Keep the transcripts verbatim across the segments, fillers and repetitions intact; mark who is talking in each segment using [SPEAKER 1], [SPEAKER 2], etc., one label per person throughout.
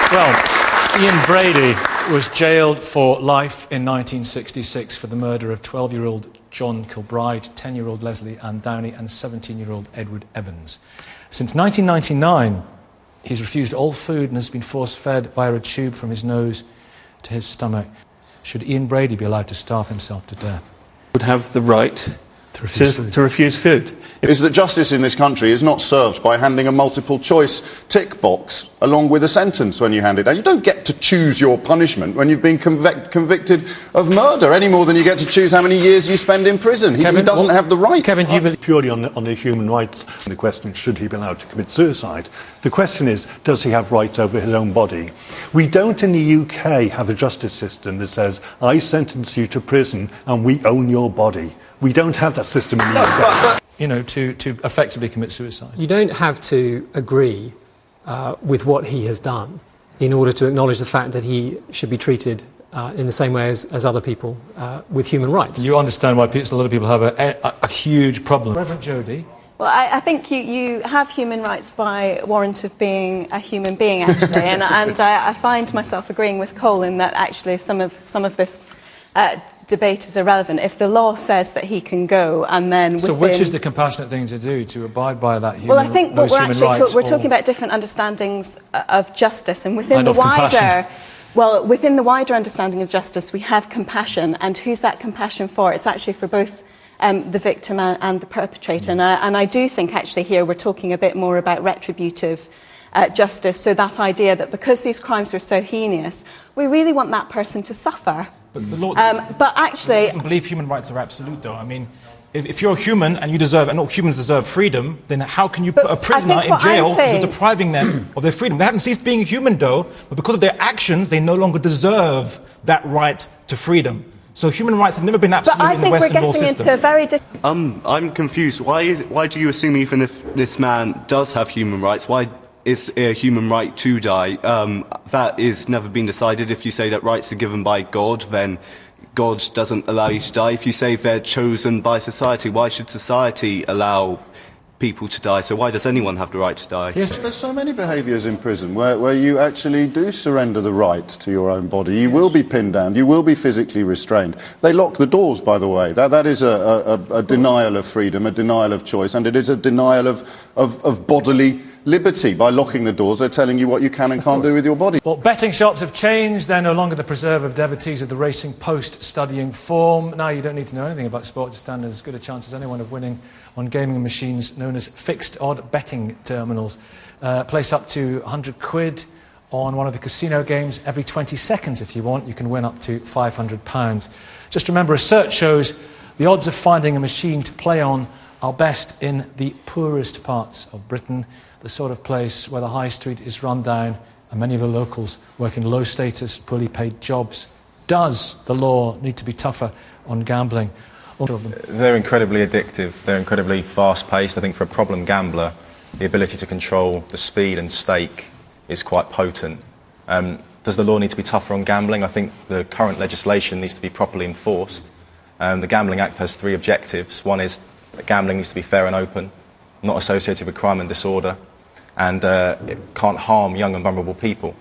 [SPEAKER 1] Well, Ian Brady was jailed for life in nineteen sixty-six for the murder of twelve-year-old John Kilbride, ten-year-old Leslie Ann Downey and seventeen-year-old Edward Evans. Since nineteen ninety-nine, he's refused all food and has been force-fed via a tube from his nose to his stomach. Should Ian Brady be allowed to starve himself to death?
[SPEAKER 2] Would have the right
[SPEAKER 1] to refuse,
[SPEAKER 2] to,
[SPEAKER 1] food.
[SPEAKER 2] to refuse food.
[SPEAKER 3] Is that justice in this country is not served by handing a multiple-choice tick box along with a sentence when you hand it down. You don't get to choose your punishment when you've been convic convicted of murder, any more than you get to choose how many years you spend in prison. He,
[SPEAKER 1] Kevin,
[SPEAKER 3] he doesn't
[SPEAKER 1] well,
[SPEAKER 3] have the right.
[SPEAKER 1] Kevin, do you believe...
[SPEAKER 4] Purely on the, on the human rights, the question, should he be allowed to commit suicide? The question is, does he have rights over his own body? We don't in the U K have a justice system that says, I sentence you to prison and we own your body. We don't have that system in the U K.
[SPEAKER 1] You know, to, to effectively commit suicide.
[SPEAKER 5] You don't have to agree uh, with what he has done in order to acknowledge the fact that he should be treated uh, in the same way as, as other people uh, with human rights.
[SPEAKER 1] You understand why people, a lot of people have a, a, a huge problem. Reverend Jody?
[SPEAKER 6] Well, I, I think you, you have human rights by warrant of being a human being, actually, and, and I, I find myself agreeing with Cole in that actually some of, some of this uh, debate is irrelevant. If the law says that he can go, and then within...
[SPEAKER 1] So which is the compassionate thing to do, to abide by that human,
[SPEAKER 6] well, I think what we're actually ta we're
[SPEAKER 1] or...
[SPEAKER 6] talking about different understandings of justice, and within
[SPEAKER 1] and
[SPEAKER 6] the
[SPEAKER 1] of
[SPEAKER 6] wider...
[SPEAKER 1] compassion.
[SPEAKER 6] Well, within the wider understanding of justice, we have compassion, and who's that compassion for? It's actually for both um, the victim and, and the perpetrator, mm. and, I, and I do think actually here we're talking a bit more about retributive uh, justice, so that idea that because these crimes were so heinous, we really want that person to suffer.
[SPEAKER 7] But the law
[SPEAKER 6] um, but actually,
[SPEAKER 7] doesn't believe human rights are absolute, though. I mean, if, if you're a human and you deserve, and all humans deserve freedom, then how can you put a prisoner in jail because you're depriving them of their freedom? They haven't ceased being human, though, but because of their actions, they no longer deserve that right to freedom. So human rights have never been absolute
[SPEAKER 6] but I
[SPEAKER 7] in the
[SPEAKER 6] think
[SPEAKER 7] Western
[SPEAKER 6] we're
[SPEAKER 7] law
[SPEAKER 6] getting
[SPEAKER 7] system.
[SPEAKER 6] into a very different...
[SPEAKER 8] Um, I'm confused. Why, is it, why do you assume even if this man does have human rights, why is a human right to die? Um, that is never been decided. If you say that rights are given by God, then God doesn't allow you to die. If you say they're chosen by society, why should society allow people to die? So why does anyone have the right to die?
[SPEAKER 3] Yes. There's so many behaviours in prison where, where you actually do surrender the right to your own body. You yes. will be pinned down. You will be physically restrained. They lock the doors, by the way. That, that is a, a, a denial of freedom, a denial of choice, and it is a denial of, of, of bodily liberty. By locking the doors, they're telling you what you can and can't do with your body.
[SPEAKER 1] Well, betting shops have changed. They're no longer the preserve of devotees of the Racing Post studying form. Now you don't need to know anything about sport to stand as good a chance as anyone of winning on gaming machines known as fixed odd betting terminals. Uh, place up to one hundred quid on one of the casino games every twenty seconds if you want. You can win up to five hundred pounds. Just remember, research shows the odds of finding a machine to play on are best in the poorest parts of Britain, the sort of place where the high street is run down and many of the locals work in low-status, poorly paid jobs. Does the law need to be tougher on gambling?
[SPEAKER 9] They're incredibly addictive. They're incredibly fast-paced. I think for a problem gambler, the ability to control the speed and stake is quite potent. Um, does the law need to be tougher on gambling? I think the current legislation needs to be properly enforced. Um, the Gambling Act has three objectives. One is that gambling needs to be fair and open, not associated with crime and disorder, and uh, it can't harm young and vulnerable people.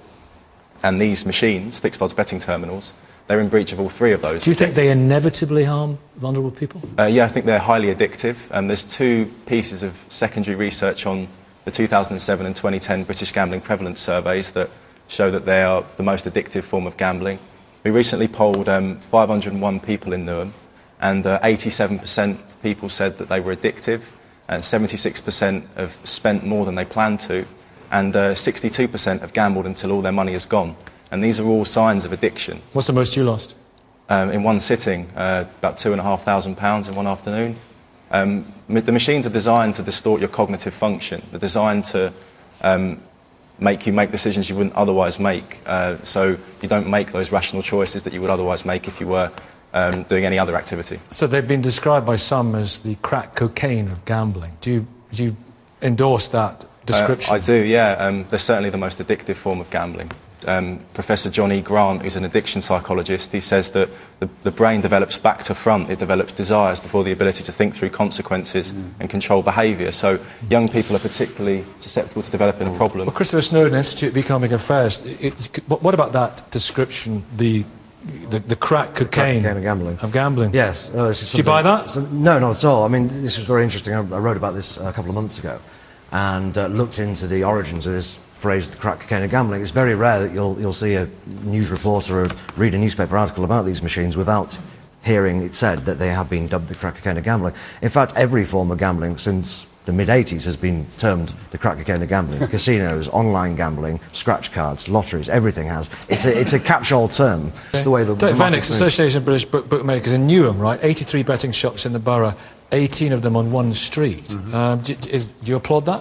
[SPEAKER 9] And these machines, fixed odds betting terminals, they're in breach of all three of those.
[SPEAKER 1] Do you think they inevitably harm vulnerable people?
[SPEAKER 9] Uh, yeah, I think they're highly addictive. Um, there's two pieces of secondary research on the two thousand seven and twenty ten British Gambling Prevalence Surveys that show that they are the most addictive form of gambling. We recently polled um, five hundred and one people in Newham, and uh, eighty-seven percent of people said that they were addictive, and seventy-six percent have spent more than they planned to, and uh, sixty-two percent have gambled until all their money is gone. And these are all signs of addiction.
[SPEAKER 1] What's the most you lost?
[SPEAKER 9] Um, in one sitting, uh, about two and a half thousand pounds in one afternoon. Um, the machines are designed to distort your cognitive function. They're designed to um, make you make decisions you wouldn't otherwise make, uh, so you don't make those rational choices that you would otherwise make if you were um, doing any other activity.
[SPEAKER 1] So they've been described by some as the crack cocaine of gambling. Do you, do you endorse that description?
[SPEAKER 9] Uh, I do, yeah. Um, they're certainly the most addictive form of gambling. Um, Professor John E. Grant, who's an addiction psychologist, he says that the, the brain develops back to front. It develops desires before the ability to think through consequences mm. and control behaviour. So young people are particularly susceptible to developing a problem.
[SPEAKER 1] Well, Christopher Snowdon, Institute of Economic Affairs, it, it, what about that description, the the, the crack cocaine,
[SPEAKER 10] crack cocaine of gambling?
[SPEAKER 1] Of gambling.
[SPEAKER 10] Yes. Uh, this is
[SPEAKER 1] Did you buy that?
[SPEAKER 10] So, no, not at all. I mean, this was very interesting. I, I wrote about this a couple of months ago and uh, looked into the origins of this phrase, the crack cocaine of gambling. It's very rare that you'll, you'll see a news reporter or read a newspaper article about these machines without hearing it said that they have been dubbed the crack cocaine of gambling. In fact, every form of gambling since the mid eighties has been termed the crack cocaine of gambling. Casinos, online gambling, scratch cards, lotteries, everything has. It's a, it's a catch-all term. It's the way the...
[SPEAKER 1] Phoenix, Association of British Book Bookmakers in Newham, right? eighty-three betting shops in the borough, eighteen of them on one street. Mm-hmm. um, do, is, do you applaud that?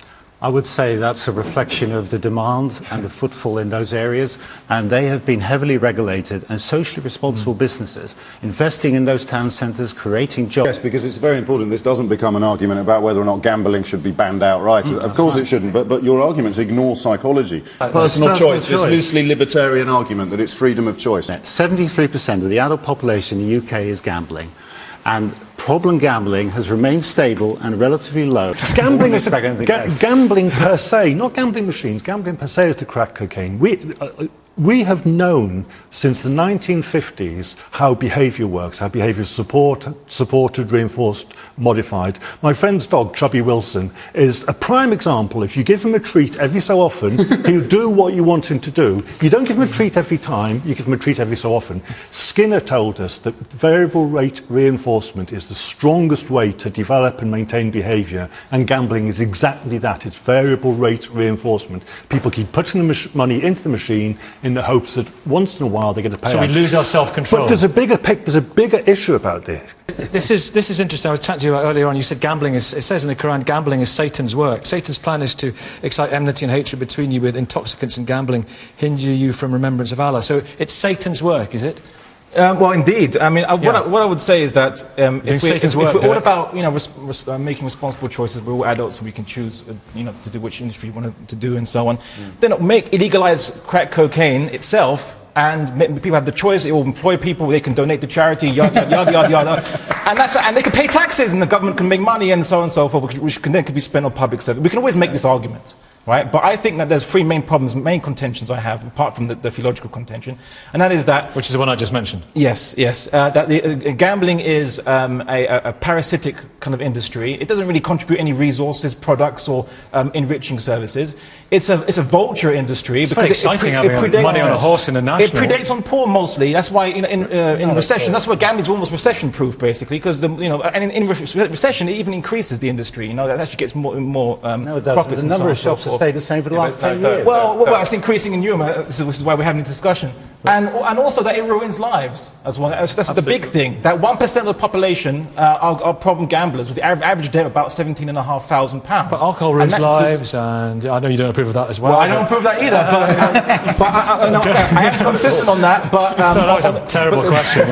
[SPEAKER 11] I would say that's a reflection of the demand and the footfall in those areas, and they have been heavily regulated and socially responsible mm. businesses investing in those town centres, creating jobs.
[SPEAKER 3] Yes, because it's very important this doesn't become an argument about whether or not gambling should be banned outright. Mm, of course right. it shouldn't, but, but your arguments ignore psychology. Personal, personal choice, choice, this loosely libertarian argument that it's freedom of choice.
[SPEAKER 11] seventy-three percent of the adult population in the U K is gambling. And problem gambling has remained stable and relatively low.
[SPEAKER 4] Gambling is ga gambling per se, not gambling machines. Gambling per se is the crack cocaine. We, uh, we have known since the nineteen fifties how behaviour works, how behaviour is support, supported, reinforced, modified. My friend's dog, Chubby Wilson, is a prime example. If you give him a treat every so often, he'll do what you want him to do. You don't give him a treat every time, you give him a treat every so often. Skinner told us that variable rate reinforcement is the strongest way to develop and maintain behaviour, and gambling is exactly that. It's variable rate reinforcement. People keep putting the money into the machine in the hopes that once in a while they get a payout.
[SPEAKER 1] So we lose our self-control.
[SPEAKER 4] But there's a bigger there's a bigger issue about this.
[SPEAKER 1] This is this is interesting. I was chatting to you about earlier on. You said gambling is. It says in the Quran, gambling is Satan's work. Satan's plan is to excite enmity and hatred between you with intoxicants and gambling, hinder you from remembrance of Allah. So it's Satan's work, is it?
[SPEAKER 7] Um, well, indeed. I mean, uh, what, yeah. I, what I would say is that um, if, we, if, if we're all about, you know, res res uh, making responsible choices, we're all adults, so we can choose, uh, you know, to do which industry you want to do and so on. Mm. Then make illegalize crack cocaine itself, and people have the choice. It will employ people. They can donate to charity, yada yada yada yada, and that's and they can pay taxes, and the government can make money, and so on and so forth, which, which can then could be spent on public service. We can always make this argument. Right? But I think that there's three main problems, main contentions I have, apart from the, the theological contention, and that is that...
[SPEAKER 1] Which is the one I just mentioned.
[SPEAKER 7] Yes, yes. Uh, that the, uh, gambling is um, a, a parasitic kind of industry. It doesn't really contribute any resources, products, or um, enriching services. It's a, it's a vulture industry.
[SPEAKER 1] It's
[SPEAKER 7] because
[SPEAKER 1] very exciting
[SPEAKER 7] it, it,
[SPEAKER 1] having
[SPEAKER 7] it predates,
[SPEAKER 1] money on a horse in a national...
[SPEAKER 7] It predates on poor, mostly. That's why in, in, uh, in no, recession, that's why gambling's almost recession-proof, basically, because, the, you know, and in, in recession, it even increases the industry. You know, that actually gets more, more um,
[SPEAKER 11] no, it doesn't.
[SPEAKER 7] profits.
[SPEAKER 11] The number of shops has stayed the same for the last ten years.
[SPEAKER 7] Well, well, it's increasing in Newham, so this is why we're having this discussion. And, and also that it ruins lives as well. That's, that's the big thing. That one percent of the population uh, are, are problem gamblers with the average debt of about seventeen and a half thousand pounds.
[SPEAKER 1] But alcohol ruins lives, and I know you don't approve of that as well.
[SPEAKER 7] Well, I don't approve that either, but, uh, but I, I, no, I am consistent on that. But, um,
[SPEAKER 1] so that was a terrible but, question.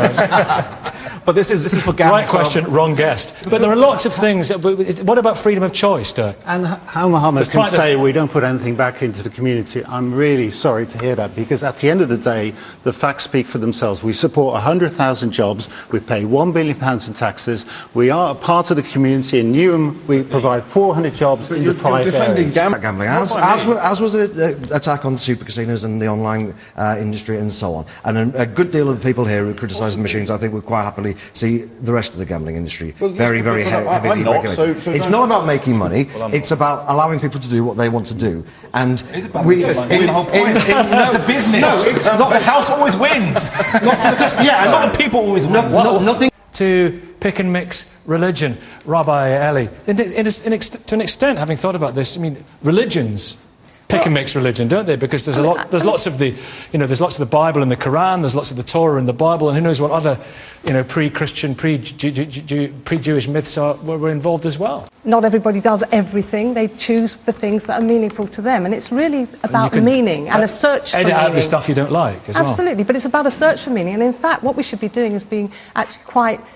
[SPEAKER 7] But this is, this is for gambling.
[SPEAKER 1] Right question, so. Wrong guest. But there are lots of things. What about freedom of choice, Dirk?
[SPEAKER 11] And how Mohammed can say we don't put anything back into the community, I'm really sorry to hear that, because at the end of the day, the facts speak for themselves. We support one hundred thousand jobs, we pay one billion pounds in taxes, we are a part of the community. In Newham, we provide four hundred jobs
[SPEAKER 10] but
[SPEAKER 11] in
[SPEAKER 10] you're,
[SPEAKER 11] the private
[SPEAKER 10] you're defending
[SPEAKER 11] areas.
[SPEAKER 10] gambling, as, as, as was the uh, attack on the super casinos and the online uh, industry and so on. And a, a good deal of the people here who criticise the machines, I think, would quite happily see the rest of the gambling industry well, very, yes, very he heavily not, regulated. So, so it's not about making money, well, it's about allowing people to do what they want to do. And we...
[SPEAKER 7] It's the whole point. In, in, no, it's a business. No, it's um, not. The house always wins. Not for the yeah, a lot of people always win.
[SPEAKER 10] No, no, nothing.
[SPEAKER 1] To pick and mix religion, Rabbi Eli. In, in, in, to an extent, having thought about this, I mean, religions pick and mix religion, don't they? Because there's a lot, there's lots of the, you know, there's lots of the Bible and the Quran, there's lots of the Torah and the Bible, and who knows what other, you know, pre-Christian, pre-Jewish myths are were involved as well.
[SPEAKER 12] Not everybody does everything. They choose the things that are meaningful to them, and it's really about meaning and a search for meaning.
[SPEAKER 1] Edit out the stuff you don't like as well.
[SPEAKER 12] Absolutely, but it's about a search for meaning, and in fact, what we should be doing is being actually quite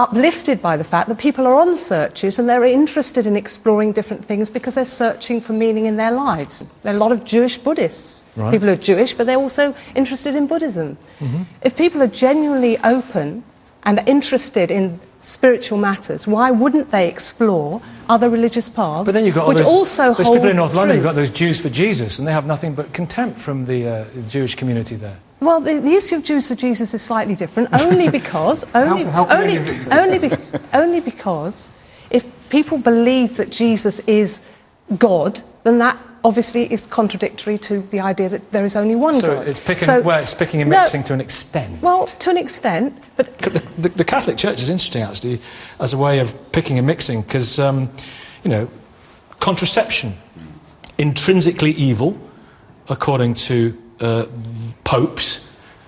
[SPEAKER 12] uplifted by the fact that people are on searches and they're interested in exploring different things because they're searching for meaning in their lives. There are a lot of Jewish Buddhists.
[SPEAKER 1] Right.
[SPEAKER 12] People who are Jewish, but they're also interested in Buddhism.
[SPEAKER 1] Mm-hmm.
[SPEAKER 12] If people are genuinely open and interested in spiritual matters, why wouldn't they explore other religious paths?
[SPEAKER 1] But then you've got all
[SPEAKER 12] which
[SPEAKER 1] those,
[SPEAKER 12] also
[SPEAKER 1] those
[SPEAKER 12] hold
[SPEAKER 1] people in North London, you've
[SPEAKER 12] truth.
[SPEAKER 1] got those Jews for Jesus, and they have nothing but contempt from the uh, Jewish community there.
[SPEAKER 12] Well, the, the issue of Jews for Jesus is slightly different, only because, only,
[SPEAKER 13] How- how
[SPEAKER 12] only,
[SPEAKER 13] many of you-
[SPEAKER 12] only, be, only because if people believe that Jesus is God, then that obviously is contradictory to the idea that there is only one
[SPEAKER 1] So
[SPEAKER 12] God.
[SPEAKER 1] it's picking,
[SPEAKER 12] So-
[SPEAKER 1] well, it's picking and
[SPEAKER 12] no,
[SPEAKER 1] mixing to an extent.
[SPEAKER 12] Well, to an extent, but
[SPEAKER 1] The, the, the Catholic Church is interesting, actually, as a way of picking and mixing, because, um, you know, contraception, intrinsically evil, according to uh, popes,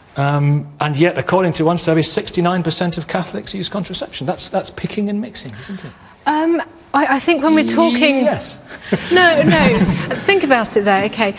[SPEAKER 1] um, and yet, according to one survey, sixty-nine percent of Catholics use contraception. That's, that's picking and mixing, isn't it?
[SPEAKER 14] Um, I, I think when we're talking...
[SPEAKER 1] Yes.
[SPEAKER 14] No, no. Think about it there, okay.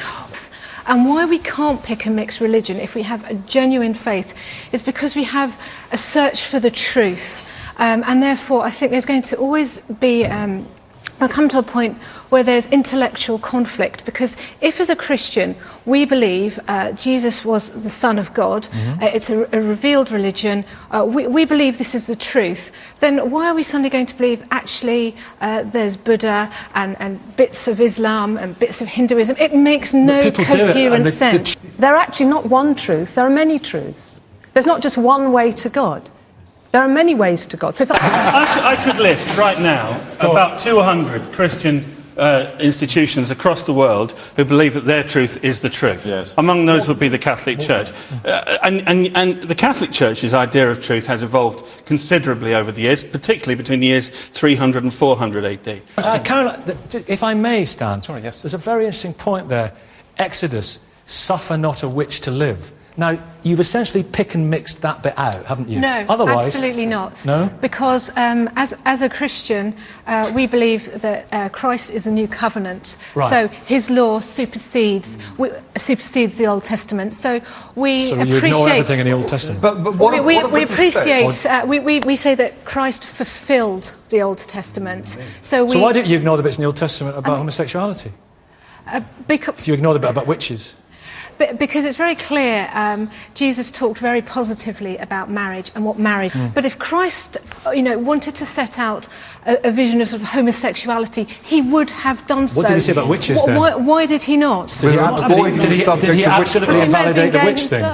[SPEAKER 14] And why we can't pick and mix religion if we have a genuine faith is because we have a search for the truth. Um, and therefore, I think there's going to always be... Um, I'll come to a point where there's intellectual conflict, because if as a Christian we believe uh, Jesus was the Son of God,
[SPEAKER 1] Mm-hmm.
[SPEAKER 14] uh, it's a, a revealed religion, uh, we, we believe this is the truth, then why are we suddenly going to believe actually uh, there's Buddha and, and bits of Islam and bits of Hinduism? It makes no
[SPEAKER 1] people do it,
[SPEAKER 14] coherent
[SPEAKER 1] and the- the
[SPEAKER 14] sense.
[SPEAKER 12] there are actually not one truth, there are many truths. There's not just one way to God. There are many ways to God. So if I,
[SPEAKER 15] I, could, I could list right now about two hundred Christian uh, institutions across the world who believe that their truth is the truth.
[SPEAKER 3] Yes.
[SPEAKER 15] Among those would be the Catholic Church. Uh, and, and, and the Catholic Church's idea of truth has evolved considerably over the years, particularly between the years three hundred and four hundred A D.
[SPEAKER 1] Uh, Caroline, th- if I may, Stan, Sorry, yes. There's a very interesting point there. Exodus, suffer not a witch to live. Now, you've essentially pick and mixed that bit out, haven't you?
[SPEAKER 14] No,
[SPEAKER 1] Otherwise,
[SPEAKER 14] absolutely not.
[SPEAKER 1] No?
[SPEAKER 14] Because um, as, as a Christian, uh, we believe that uh, Christ is a new covenant.
[SPEAKER 1] Right.
[SPEAKER 14] So his law supersedes we, supersedes the Old Testament. So we
[SPEAKER 1] So you
[SPEAKER 14] appreciate...
[SPEAKER 1] ignore everything in the Old Testament.
[SPEAKER 13] But, but what,
[SPEAKER 14] we, we,
[SPEAKER 13] what
[SPEAKER 14] we appreciate... Uh, we, we, we say that Christ fulfilled the Old Testament. So, we,
[SPEAKER 1] So why don't you ignore the bits in the Old Testament about um, homosexuality?
[SPEAKER 14] Uh, because,
[SPEAKER 1] If you ignore the bit about witches?
[SPEAKER 14] But because it's very clear, um, Jesus talked very positively about marriage and what marriage. Mm. But if Christ, you know, wanted to set out a, a vision of, sort of homosexuality, he would have done so.
[SPEAKER 1] What did he say about witches
[SPEAKER 14] Wh-
[SPEAKER 1] then?
[SPEAKER 14] Why, why did he not?
[SPEAKER 1] Did he, ab- did he, did he, did he absolutely invalidate the witch thing?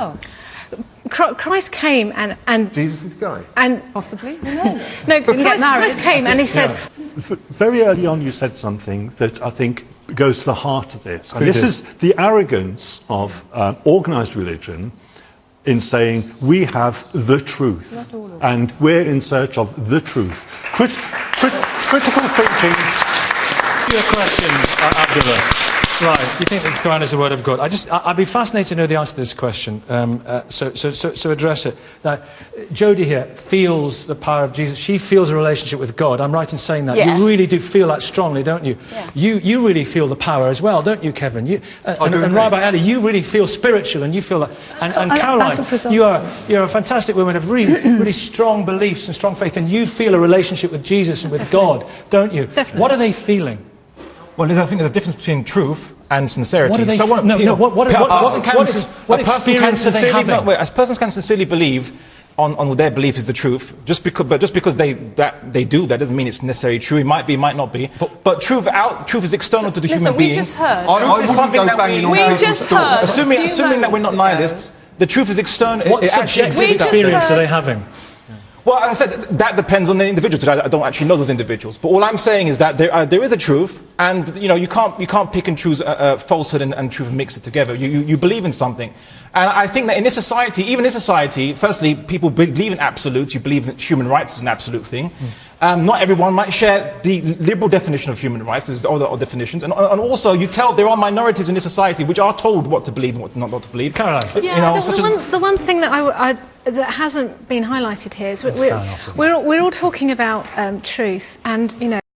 [SPEAKER 14] Christ came and... and
[SPEAKER 13] Jesus is gay?
[SPEAKER 14] And
[SPEAKER 12] possibly.
[SPEAKER 14] No, no Christ, Christ came and he said...
[SPEAKER 4] Yeah. Very early on you said something that I think goes to the heart of this. And
[SPEAKER 1] Who
[SPEAKER 4] this
[SPEAKER 1] did?
[SPEAKER 4] is the arrogance of uh, organised religion in saying we have the truth and we're in search of the truth. Crit- crit- critical thinking...
[SPEAKER 1] Your question, uh, Abdullah. Right, you think the Quran is the word of God. I just, I, I'd be fascinated to know the answer to this question, um, uh, so, so, so, so address it. Now, Jodie here feels the power of Jesus. She feels a relationship with God. I'm right in saying that.
[SPEAKER 6] Yes.
[SPEAKER 1] You really do feel that strongly, don't you?
[SPEAKER 6] Yeah.
[SPEAKER 1] You, you really feel the power as well, don't you, Kevin? You, uh, and, and Rabbi Ali, you really feel spiritual, and you feel that. And, and
[SPEAKER 12] I-
[SPEAKER 1] Caroline,
[SPEAKER 12] that's a
[SPEAKER 1] you are, you're a fantastic woman of really, really strong beliefs and strong faith, and you feel a relationship with Jesus and with God, don't you?
[SPEAKER 14] Definitely.
[SPEAKER 1] What are they feeling?
[SPEAKER 7] Well, I think there's a difference between truth and sincerity.
[SPEAKER 1] What are they
[SPEAKER 7] So
[SPEAKER 1] f- no,
[SPEAKER 7] you
[SPEAKER 1] no,
[SPEAKER 7] know,
[SPEAKER 1] what- what-
[SPEAKER 7] a
[SPEAKER 1] what-
[SPEAKER 7] person
[SPEAKER 1] what-
[SPEAKER 7] can
[SPEAKER 1] what
[SPEAKER 7] sin-
[SPEAKER 1] ex- what
[SPEAKER 7] a person can
[SPEAKER 1] experience are they
[SPEAKER 7] sincerely-
[SPEAKER 1] having?
[SPEAKER 7] no, wait, a person can sincerely believe on, on what their belief is the truth, just because, but just because they, that, they do, that doesn't mean it's necessarily true. It might be, might not be. But, but truth, out, truth is external to the
[SPEAKER 12] Listen,
[SPEAKER 7] human
[SPEAKER 12] we
[SPEAKER 7] being.
[SPEAKER 12] just heard-
[SPEAKER 13] I-
[SPEAKER 7] Truth
[SPEAKER 13] I
[SPEAKER 7] is
[SPEAKER 13] wouldn't
[SPEAKER 7] something
[SPEAKER 13] go
[SPEAKER 7] that
[SPEAKER 13] banging
[SPEAKER 7] we,
[SPEAKER 13] on
[SPEAKER 12] We just heard
[SPEAKER 7] assuming,
[SPEAKER 12] a few
[SPEAKER 7] assuming that we're not
[SPEAKER 12] moments ago.
[SPEAKER 7] nihilists, the truth is external.
[SPEAKER 1] What
[SPEAKER 7] it actually
[SPEAKER 1] subjective
[SPEAKER 7] exists.
[SPEAKER 1] experience are they having?
[SPEAKER 7] Well, as I said, that depends on the individual. I don't actually know those individuals. But all I'm saying is that there, uh, there is a truth, and you know, you can't, you can't pick and choose uh, uh, falsehood and, and truth and mix it together. You, you, you believe in something. And I think that in this society, even in this society, firstly, people believe in absolutes. You believe in human rights is an absolute thing. Mm. Um, not everyone might share the liberal definition of human rights. There's other definitions. And, and also, you tell there are minorities in this society which are told what to believe and what not, not to believe.
[SPEAKER 1] Caroline.
[SPEAKER 14] Yeah,
[SPEAKER 7] you know,
[SPEAKER 14] the,
[SPEAKER 7] such
[SPEAKER 14] the,
[SPEAKER 7] as-
[SPEAKER 14] one, the one thing that, I, I, that hasn't been highlighted here is we're,
[SPEAKER 1] Stand off
[SPEAKER 14] we're,
[SPEAKER 1] of
[SPEAKER 14] we're, all, we're all talking about um, truth, and, you know,